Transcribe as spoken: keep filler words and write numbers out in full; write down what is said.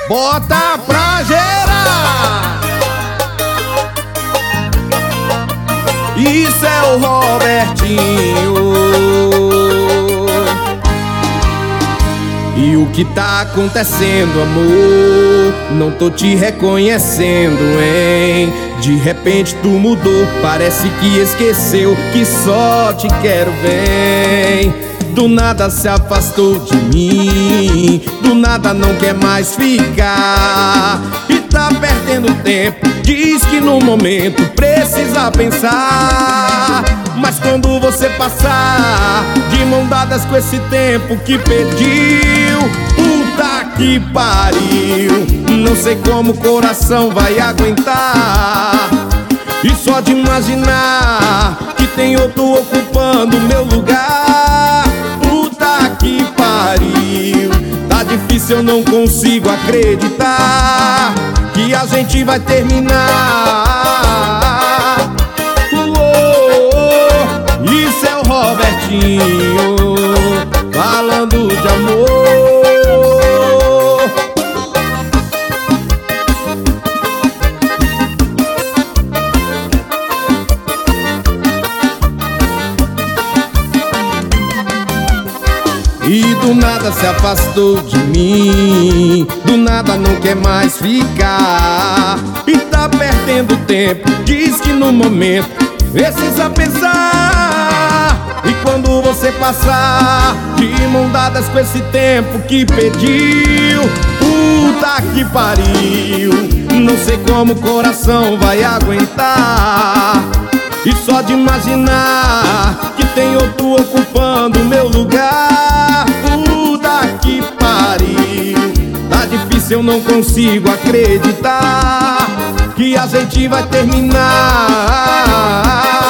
bota pra gerar. Isso é o Robertinho. E o que tá acontecendo, amor? Não tô te reconhecendo, hein? De repente tu mudou, parece que esqueceu que só te quero bem. Do nada se afastou de mim, do nada não quer mais ficar. E tá perdendo tempo, diz que no momento precisa pensar. Mas quando você passar de mão dadas com esse tempo que pediu, puta que pariu, não sei como o coração vai aguentar. E só de imaginar que tem outro ocupando o meu lugar, puta que pariu, tá difícil, eu não consigo acreditar que a gente vai terminar. Isso é o Robertinho falando de amor. E do nada se afastou de mim, do nada não quer mais ficar. E tá perdendo tempo, diz que no momento precisa pensar. E quando você passar de mão dadas com esse tempo que pediu, puta que pariu, não sei como o coração vai aguentar. E só de imaginar que tem outro ocupando o meu lugar, puta que pariu, tá difícil, eu não consigo acreditar que a gente vai terminar.